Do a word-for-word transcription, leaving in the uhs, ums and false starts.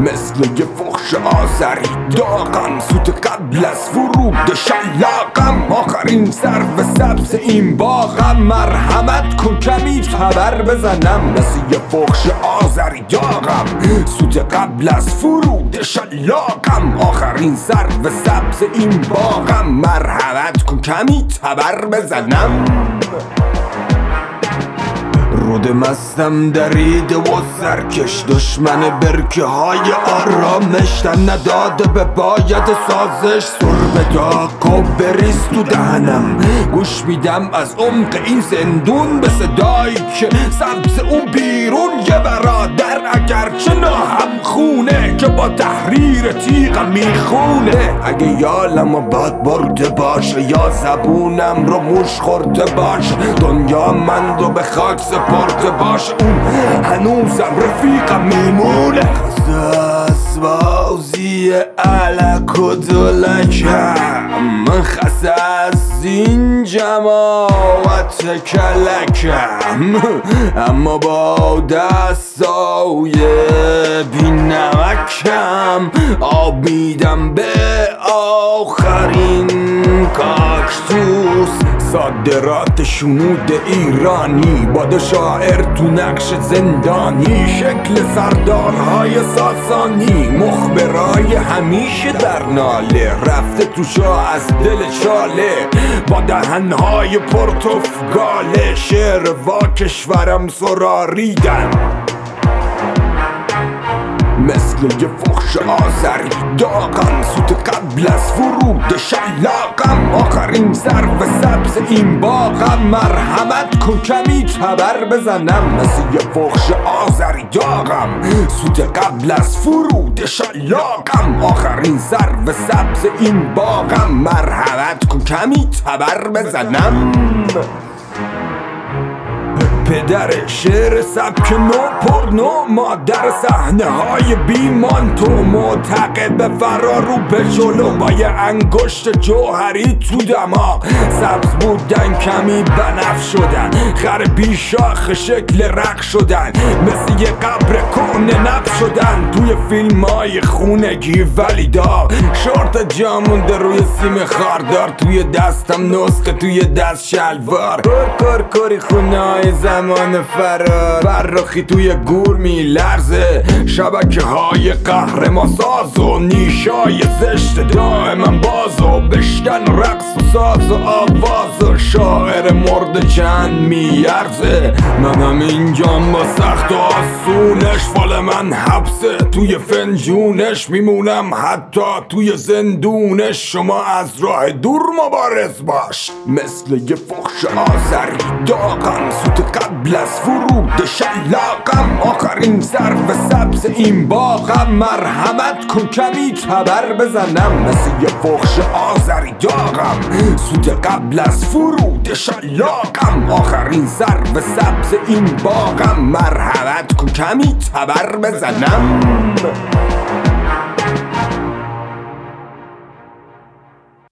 مثل یه فخش آذری داغم، سوت قبل از فرود شلاقم، آخرین سرو سبز این باغم. مرحمت کن کمی تبر بزنم، مثل یه فخش آذری داغم، سوت قبل از فرود شلاقم، آخرین سرو سبز این باغم. مرحمت کن کمی تبر بزنم. رود مستم دریده و سرکش، دشمن برکه های آرامش، تن نداده به باید سازش. سر به داغ و بریز تو دهنم، گوش میدم از عمق این زندون به صدایی که سبز اون بیرون. یه برادر اگرچه ناهم خونه که با تحریر تیغم میخونه. اگه یالم و باد برده باشه یا زبونم رو موش خورده باشه، دنیا من رو به خاک سپرده باشه، اون هنوزم رفیقم میمونه. خساس بازی علک و دلکم، خس از این جماعت کلکم، اما با دستای بی نمکم آب میدم به آخرین کاکتوس. صادرات شنود ایرانی، باد شاعر تو نقش زندانی، شکل سردارهای ساسانی، مخبرای همیشه در ناله، رفته تو شاه از دل چاله با دهنهای پرتفگاله. شعر وا کشورم سراریدن، مثل یه فخش آذری داغم، سوت قبل از فرود شلاقم، آخرین سرو سبز این باغم. مرحمت کن کمی تبر بزنم، مثل یه فخش آذری داغم، سوت قبل از فرود شلاقم، آخرین سرو سبز این باغم. مرحمت کن کمی تبر بزنم. پدر شعر سبک نو پر نو، مادر صحنه های بیمان، تو معتقد به فرارو به جلو با یه انگشت جوهری تو دماغ. سبز بودن کمی بنفش شدن، خر بیشاخ شکل رق شدن، مثل یه قبر کهنه نب شدن توی فیلم های خونگی ولی داغ. شورت جامونده روی سیم خاردار، توی دستم نسخه توی دست شلوار، کر کر کری خونه های زمان فرار، فرخی توی گور می لرزه، شبکه های قهر ما ساز و نیشای زشت دائما باز و بشکن رقص و ساز و آواز و شاعر مرد چند میارزه. منم اینجام با سخت و آسونش، فال من حبسه توی فنجونش، میمونم حتی توی زندونش. شما از راه دور مبارز باش، مثل یه فخش آذری داغم، سوت قبل از فرود شلاقم، آخرین سرو سبز این باغم. مرحمت کن کمی تبر بزنم، مثل یه فخش آذری داغم، سوت قبل از فرود شلاقم، آخرین سرو سبز این باغم. مرحمت کن کمی تبر بزنم.